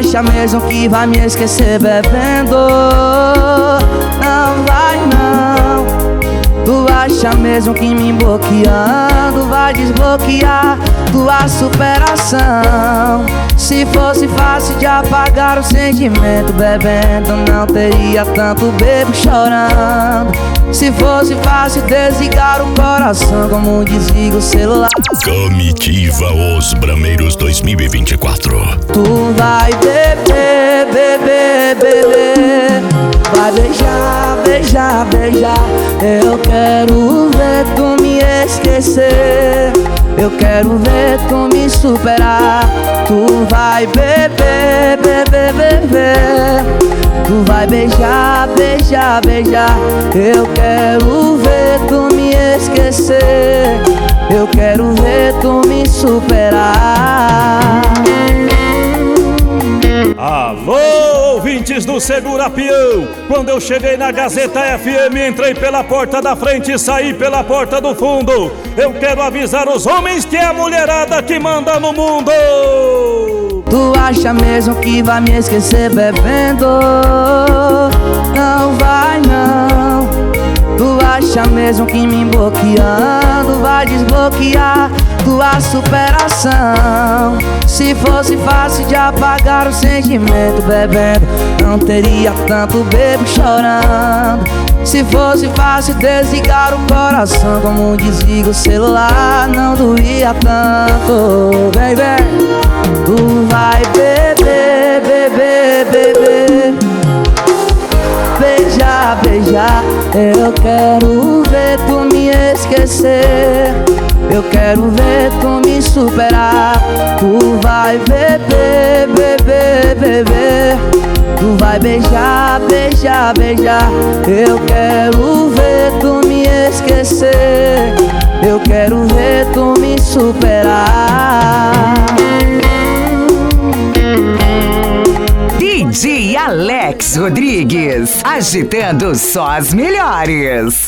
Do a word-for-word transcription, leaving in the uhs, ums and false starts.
acha mesmo que vai me esquecer bebendo? Não vai não. Tu acha mesmo que me bloqueando vai desbloquear tua superação? Se fosse fácil de apagar o sentimento bebendo, não teria tanto bebo chorando. Se fosse fácil desligar o coração como desliga o celular. Comitiva Os Brameiros dois mil e vinte e quatro. Tu vai beber, beber, beber, vai beijar, beijar, beijar. Eu quero ver tu me esquecer, eu quero ver tu me superar. Tu vai beber, beber, beber, tu vai beijar, beijar, beijar. Eu quero ver tu me esquecer, eu quero ver tu me superar. Alô, ouvintes do Segura Peão! Quando eu cheguei na Gazeta F M, entrei pela porta da frente e saí pela porta do fundo. Eu quero avisar os homens que é a mulherada que manda no mundo. Tu acha mesmo que vai me esquecer bebendo? Não vai não. Tu acha mesmo que me bloqueando vai desbloquear tua superação? Se fosse fácil de apagar o sentimento bebendo, não teria tanto bebo chorando. Se fosse fácil desligar o coração como desliga o celular, não doía tanto. Vem, vem. Tu vai beber, beber, beber, beijar, beijar. Eu quero ver tu me esquecer, eu quero ver tu me superar. Tu vai beber, beber, beber, tu vai beijar, beijar, beijar. Eu quero ver tu me esquecer, eu quero ver tu me superar. D J Alex Rodrigues, agitando só as melhores.